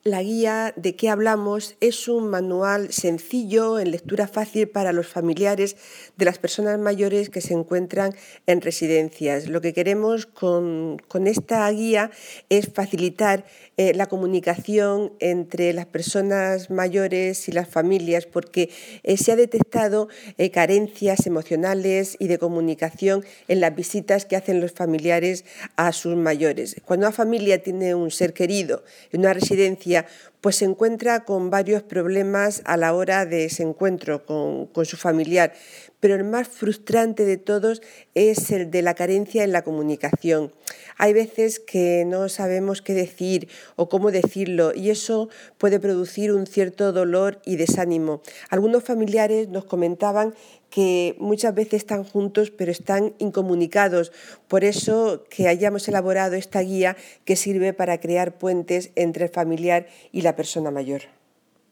La guía ¿De qué hablamos? Es un manual sencillo, en lectura fácil para los familiares de las personas mayores que se encuentran en residencias. Lo que queremos con esta guía es facilitar la comunicación entre las personas mayores y las familias, porque se ha detectado carencias emocionales y de comunicación en las visitas que hacen los familiares a sus mayores. Cuando una familia tiene un ser querido en una residencia, pues se encuentra con varios problemas a la hora de ese encuentro con su familiar, pero el más frustrante de todos es el de la carencia en la comunicación. Hay veces que no sabemos qué decir o cómo decirlo, y eso puede producir un cierto dolor y desánimo. Algunos familiares nos comentaban que muchas veces están juntos pero están incomunicados. Por eso que hayamos elaborado esta guía que sirve para crear puentes entre el familiar y la persona mayor.